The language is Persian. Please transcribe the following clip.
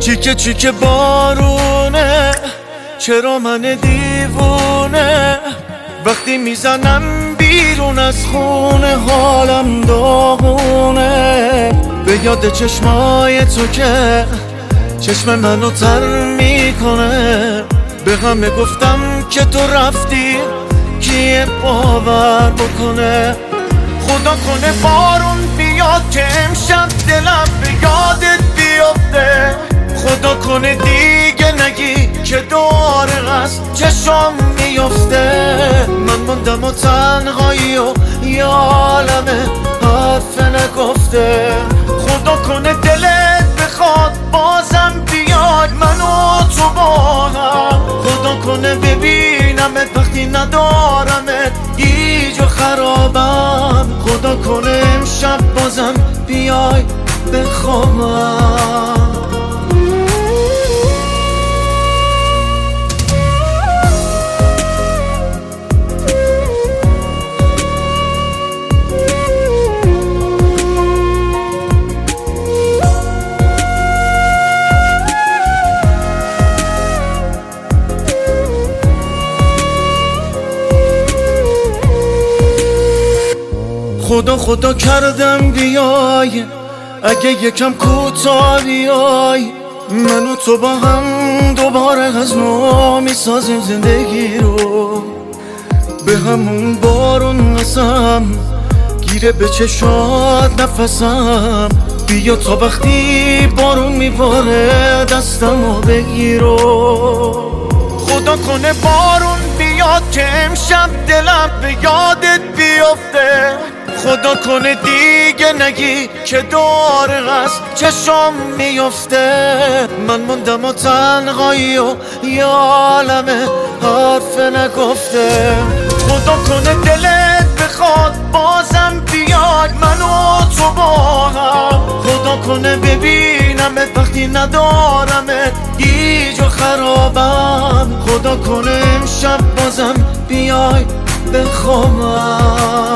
چیکه بارونه، چرا من دیوونه وقتی میزنم بیرون از خونه حالم داغونه. به یاد چشمای تو که چشم منو تر میکنه، به همه گفتم که تو رفتی کیه باور بکنه. خدا کنه بارون بیاد که امشب دلم به یادت بیفته، خدا کنه دیگه نگی که دوباره از چشم میفته. من موندم و تنهایی و یه عالمه حرف نگفته. خدا کنه دلت بخواد بازم بیاد منو تو با هم، خدا کنه ببینمت وقتی ندارمت گیج و خرابم، خدا کنه امشب بازم بیای بخوابم. خدا کردم بیای، اگه یکم کوتاه بیای، من و تو با هم دوباره از نو میسازیم زندگی رو. به همون بارون قسم گیره به چشات نفسم، بیا تا وقتی بارون میباره دستمو بگیرو. خدا کنه بارون بیاد که امشب دلم به یادت بیفته، خدا کنه دیگه نگی که دوباره از چشم میفته. من موندم و تنهایی و یه عالمه حرف نگفته. خدا کنه دلت بخواد بازم بیاد منو تو با هم، خدا کنه ببینمت وقتی ندارمت گیج و خرابم، خدا کنه امشب بازم بیای بخوابم.